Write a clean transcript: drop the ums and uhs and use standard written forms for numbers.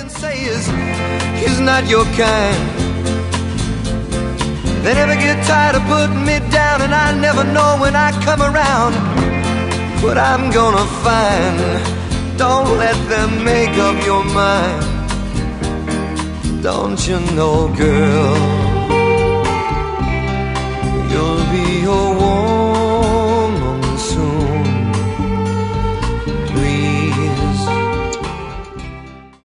can say is he's not your kind. They never get tired of putting me down, and I never know when I come around what I'm gonna find. Don't let them make up your mind. Don't you know, girl, you'll be your